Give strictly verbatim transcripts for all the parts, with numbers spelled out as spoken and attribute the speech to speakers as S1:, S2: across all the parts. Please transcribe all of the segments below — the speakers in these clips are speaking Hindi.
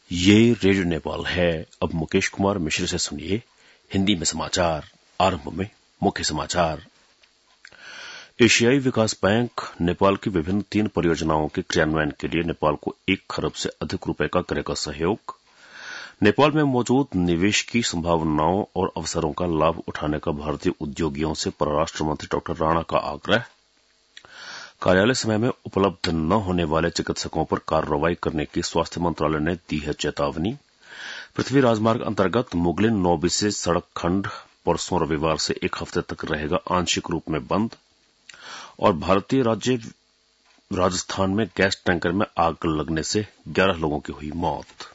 S1: ये रेडियो नेपाल है। अब मुकेश कुमार मिश्र से सुनिए हिंदी में समाचार। आरंभ में मुख्य समाचार। एशियाई विकास बैंक नेपाल की विभिन्न तीन परियोजनाओं के क्रियान्वयन के लिए नेपाल को एक खरब से अधिक रुपए का करेगा सहयोग। नेपाल में मौजूद निवेश की संभावनाओं और अवसरों का लाभ उठाने का भारतीय उद्योगियों से परराष्ट्र मंत्री डॉक्टर राणा का आग्रह। कार्यालय समय में उपलब्ध न होने वाले चिकित्सकों पर कार्रवाई करने की स्वास्थ्य मंत्रालय ने दी है चेतावनी। पृथ्वी राजमार्ग अंतर्गत मुगलिन नौबिसे सड़क खंड परसों रविवार से एक हफ्ते तक रहेगा आंशिक रूप में बंद। और भारतीय राज्य राजस्थान में गैस टैंकर में आग लगने से ग्यारह लोगों की हुई मौत।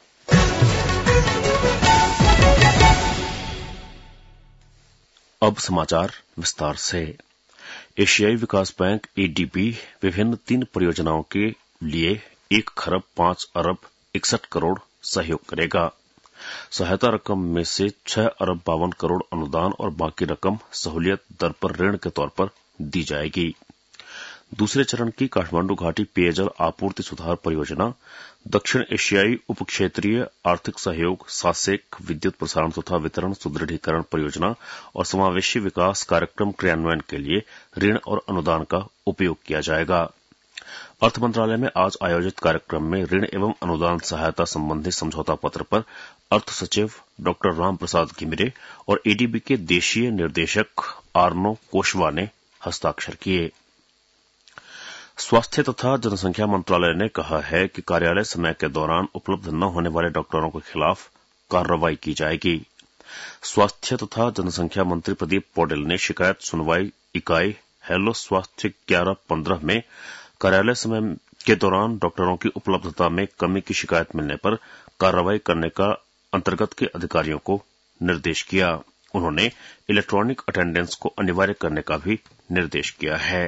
S1: अब समाचार विस्तार से। एशियाई विकास बैंक एडीबी विभिन्न तीन परियोजनाओं के लिए एक खरब पांच अरब इकसठ करोड़ सहयोग करेगा। सहायता रकम में से छह अरब बावन करोड़ अनुदान और बाकी रकम सहूलियत दर पर ऋण के तौर पर दी जाएगी। दूसरे चरण की काठमांडू घाटी पेयजल आपूर्ति सुधार परियोजना, दक्षिण एशियाई उपक्षेत्रीय आर्थिक सहयोग सासेक विद्युत प्रसारण तथा वितरण सुदृढ़ीकरण परियोजना और समावेशी विकास कार्यक्रम क्रियान्वयन के लिए ऋण और अनुदान का उपयोग किया जाएगा। अर्थ मंत्रालय में आज आयोजित कार्यक्रम में ऋण एवं अनुदान सहायता संबंधी समझौता पत्र पर अर्थ सचिव डॉक्टर राम प्रसाद घिमिरे और एडीबी के देशीय निर्देशक आर्नो कोशवा ने हस्ताक्षर किए। स्वास्थ्य तथा जनसंख्या मंत्रालय ने कहा है कि कार्यालय समय के दौरान उपलब्ध न होने वाले डॉक्टरों के खिलाफ कार्रवाई की जाएगी। स्वास्थ्य तथा जनसंख्या मंत्री प्रदीप पौडेल ने शिकायत सुनवाई इकाई हेलो स्वास्थ्य ग्यारह पंद्रह में कार्यालय समय के दौरान डॉक्टरों की उपलब्धता में कमी की शिकायत मिलने पर कार्रवाई करने का अंतर्गत के अधिकारियों को निर्देश किया। उन्होंने इलेक्ट्रॉनिक अटेंडेंस को अनिवार्य करने का भी निर्देश किया है।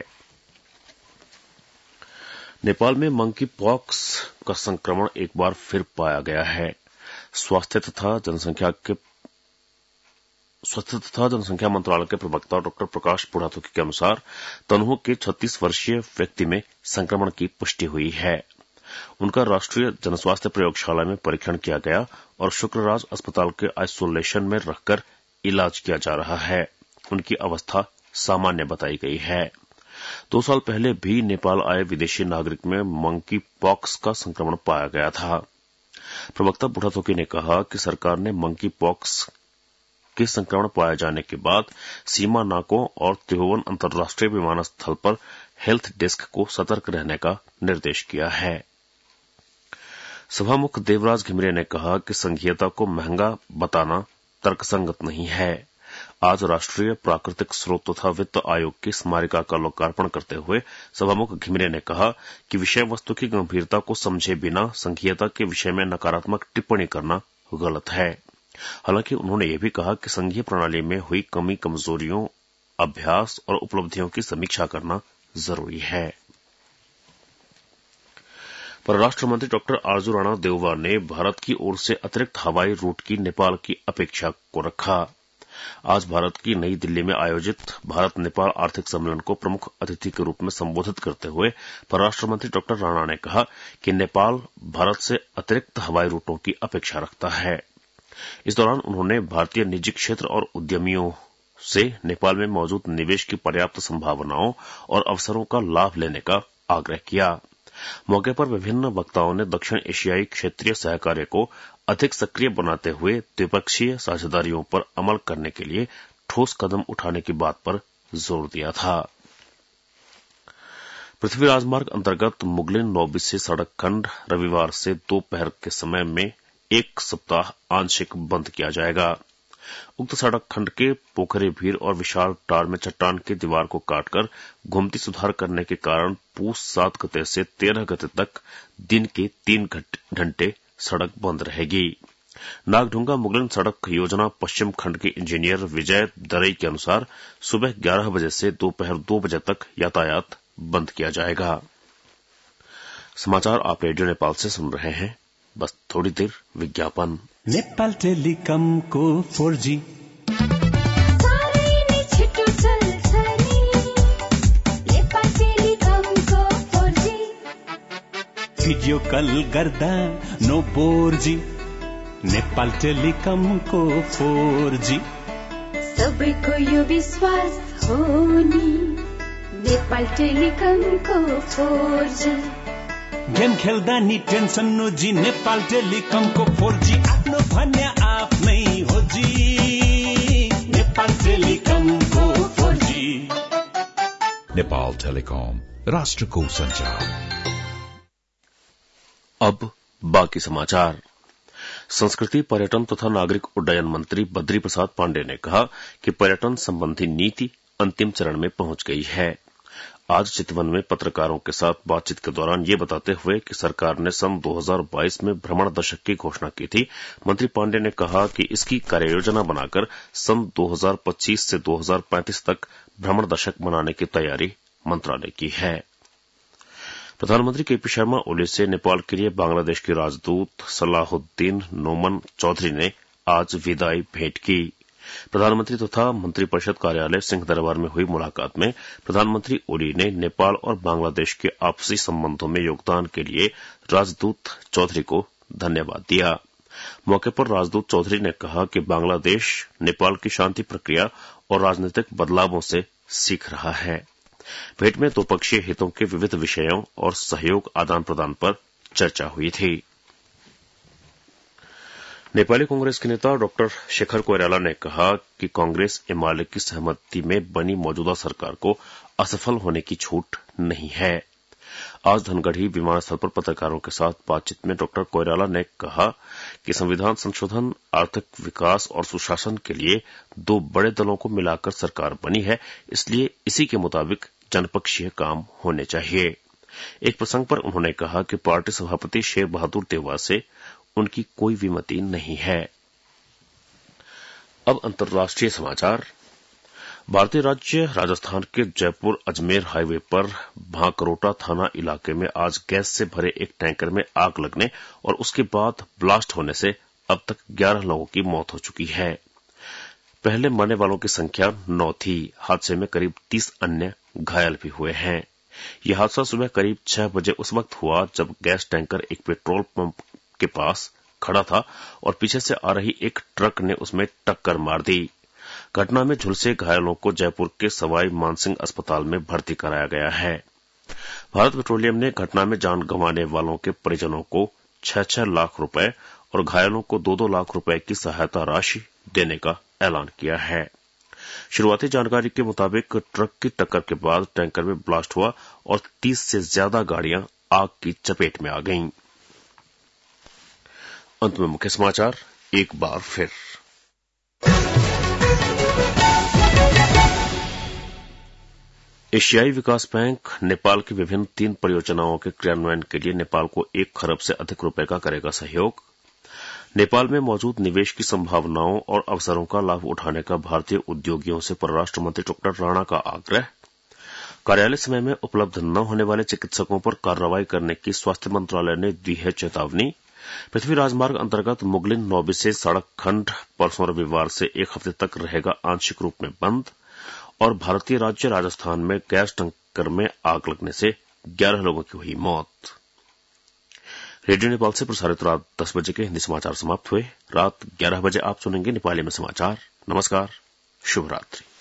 S1: नेपाल में मंकी पॉक्स का संक्रमण एक बार फिर पाया गया है। स्वास्थ्य तथा जनसंख्या के स्वास्थ्य तथा जनसंख्या मंत्रालय के प्रवक्ता डॉक्टर प्रकाश पुढ़ातुकी के अनुसार तनहू के छत्तीस वर्षीय व्यक्ति में संक्रमण की पुष्टि हुई है। उनका राष्ट्रीय जनस्वास्थ्य प्रयोगशाला में परीक्षण किया गया और शुक्रराज अस्पताल के आइसोलेशन में रखकर इलाज किया जा रहा है। उनकी अवस्था सामान्य बताई गई है। दो साल पहले भी नेपाल आए विदेशी नागरिक में मंकी पॉक्स का संक्रमण पाया गया था। प्रवक्ता बुढ़ातुकी ने कहा कि सरकार ने मंकी पॉक्स के संक्रमण पाए जाने के बाद सीमा नाकों और त्रिभुवन अंतर्राष्ट्रीय विमानस्थल पर हेल्थ डेस्क को सतर्क रहने का निर्देश किया है। सभामुख देवराज घिमिरे ने कहा कि संघीयता को महंगा बताना तर्कसंगत नहीं है। आज राष्ट्रीय प्राकृतिक स्रोत तथा वित्त आयोग की स्मारिका का लोकार्पण करते हुए सभामुख घिमिरे ने कहा कि विषय वस्तु की गंभीरता को समझे बिना संघीयता के विषय में नकारात्मक टिप्पणी करना गलत है। हालांकि उन्होंने यह भी कहा कि संघीय प्रणाली में हुई कमी कमजोरियों, अभ्यास और उपलब्धियों की समीक्षा करना जरूरी है। परराष्ट्र मंत्री डॉक्टर आरजू राणा देववा ने भारत की ओर से अतिरिक्त हवाई रूट की नेपाल की अपेक्षा को रखा। आज भारत की नई दिल्ली में आयोजित भारत नेपाल आर्थिक सम्मेलन को प्रमुख अतिथि के रूप में संबोधित करते हुए परराष्ट्र मंत्री डॉक्टर राणा ने कहा कि नेपाल भारत से अतिरिक्त हवाई रूटों की अपेक्षा रखता है। इस दौरान उन्होंने भारतीय निजी क्षेत्र और उद्यमियों से नेपाल में मौजूद निवेश की पर्याप्त संभावनाओं और अवसरों का लाभ लेने का आग्रह किया। मौके पर विभिन्न वक्ताओं ने दक्षिण एशियाई क्षेत्रीय सहकार्य को अधिक सक्रिय बनाते हुए द्विपक्षीय साझेदारियों पर अमल करने के लिए ठोस कदम उठाने की बात पर जोर दिया था। पृथ्वी राजमार्ग अंतर्गत मुगलिन नौबिसे सड़क खंड रविवार से दोपहर के समय में एक सप्ताह आंशिक बंद किया जाएगा। उक्त सड़क खंड के पोखरे भीर और विशाल टार में चट्टान की दीवार को काटकर घुमती सुधार करने के कारण पूस सात गते से तेरह गते तक दिन के तीन घंटे सड़क बंद रहेगी। नागढुंगा मुगलिन सड़क योजना पश्चिम खंड के इंजीनियर विजय दरई के अनुसार सुबह ग्यारह बजे से दोपहर दो बजे तक यातायात बंद किया जाएगा। समाचार आप रेडियो नेपाल से सुन रहे हैं। बस थोड़ी देर विज्ञापन।
S2: नेपाल टेलिकम को फोर जी भिडियो कल गर्दा नो बोर जी नेपाल टेलिकमको फोर जी।
S3: सबैको यो विश्वास हो नि नेपाल टेलिकमको फोर जी।
S2: गेम खेल्दा नि टेन्सन नो जी, नेपाल टेलिकमको फोर जी आफ्नो भन्ने आफ्नै हो जी। नेपाल टेलिकमको फोर जी।
S4: नेपाल टेलिकम, राष्ट्रको संचार।
S1: अब बाकी समाचार। संस्कृति, पर्यटन तथा नागरिक उड्डयन मंत्री बद्री प्रसाद पांडे ने कहा कि पर्यटन संबंधी नीति अंतिम चरण में पहुंच गई है। आज चितवन में पत्रकारों के साथ बातचीत के दौरान ये बताते हुए कि सरकार ने सन दो हज़ार बाईस में भ्रमण दशक की घोषणा की थी, मंत्री पांडे ने कहा कि इसकी कार्ययोजना बनाकर सन दो हज़ार पच्चीस से दो हज़ार पैंतीस तक भ्रमण दशक मनाने की तैयारी मंत्रालय की है। प्रधानमंत्री केपी शर्मा ओली से नेपाल के लिए बांग्लादेश के राजदूत सलाहुद्दीन नोमन चौधरी ने आज विदाई भेंट की। प्रधानमंत्री तथा मंत्रिपरिषद कार्यालय सिंह दरबार में हुई मुलाकात में प्रधानमंत्री ओली ने नेपाल और बांग्लादेश के आपसी संबंधों में योगदान के लिए राजदूत चौधरी को धन्यवाद दिया। मौके पर राजदूत चौधरी ने कहा कि बांग्लादेश नेपाल की शांति प्रक्रिया और राजनीतिक बदलावों से सीख रहा है। भेंट में द्विपक्षीय हितों के विविध विषयों और सहयोग आदान प्रदान पर चर्चा हुई थी। नेपाली कांग्रेस के नेता डॉक्टर शेखर कोइराला ने कहा कि कांग्रेस एमाले की सहमति में बनी मौजूदा सरकार को असफल होने की छूट नहीं है। आज धनगढ़ी विमानस्थल पर पत्रकारों के साथ बातचीत में डॉक्टर कोइराला ने कहा कि संविधान संशोधन, आर्थिक विकास और सुशासन के लिए दो बड़े दलों को मिलाकर सरकार बनी है, इसलिए इसी के मुताबिक जनपक्षीय काम होने चाहिए। एक प्रसंग पर उन्होंने कहा कि पार्टी सभापति शेर बहादुर देवा से उनकी कोई विमति नहीं है। अब अंतर्राष्ट्रीय समाचार। भारतीय राज्य राजस्थान के जयपुर अजमेर हाईवे पर भांकरोटा थाना इलाके में आज गैस से भरे एक टैंकर में आग लगने और उसके बाद ब्लास्ट होने से अब तक ग्यारह लोगों की मौत हो चुकी है। पहले मरने वालों की संख्या नौ थी। हादसे में करीब तीस अन्य घायल भी हुए हैं। यह हादसा सुबह करीब छह बजे उस वक्त हुआ जब गैस टैंकर एक पेट्रोल पंप के पास खड़ा था और पीछे से आ रही एक ट्रक ने उसमें टक्कर मार दी। घटना में झुलसे घायलों को जयपुर के सवाई मानसिंह अस्पताल में भर्ती कराया गया है। भारत पेट्रोलियम ने घटना में जान गंवाने वालों के परिजनों को छह छह लाख रुपए और घायलों को दो दो लाख रुपए की सहायता राशि देने का ऐलान किया है। शुरुआती जानकारी के मुताबिक ट्रक की टक्कर के बाद टैंकर में ब्लास्ट हुआ और तीस से ज्यादा गाड़ियां आग की चपेट में आ गईं। अंत में मुख्य समाचार एक बार फिर। एशियाई विकास बैंक नेपाल की विभिन्न तीन परियोजनाओं के क्रियान्वयन के लिए नेपाल को एक खरब से अधिक रुपए का करेगा सहयोग। नेपाल में मौजूद निवेश की संभावनाओं और अवसरों का लाभ उठाने का भारतीय उद्योगियों से परराष्ट्र मंत्री डॉक्टर राणा का आग्रह। कार्यालय समय में उपलब्ध न होने वाले चिकित्सकों पर कार्रवाई करने की स्वास्थ्य मंत्रालय ने दी है चेतावनी। पृथ्वी राजमार्ग अंतर्गत मुगलिन नौबिसे सड़क खंड परसों रविवार से एक हफ्ते तक रहेगा आंशिक रूप में बंद। और भारतीय राज्य राजस्थान में गैस टैंकर में आग लगने से ग्यारह लोगों की हुई मौत। रेडियो नेपाल से प्रसारित रात दस बजे के हिंदी समाचार समाप्त हुए। रात ग्यारह बजे आप सुनेंगे नेपाली में समाचार। नमस्कार, शुभ रात्रि।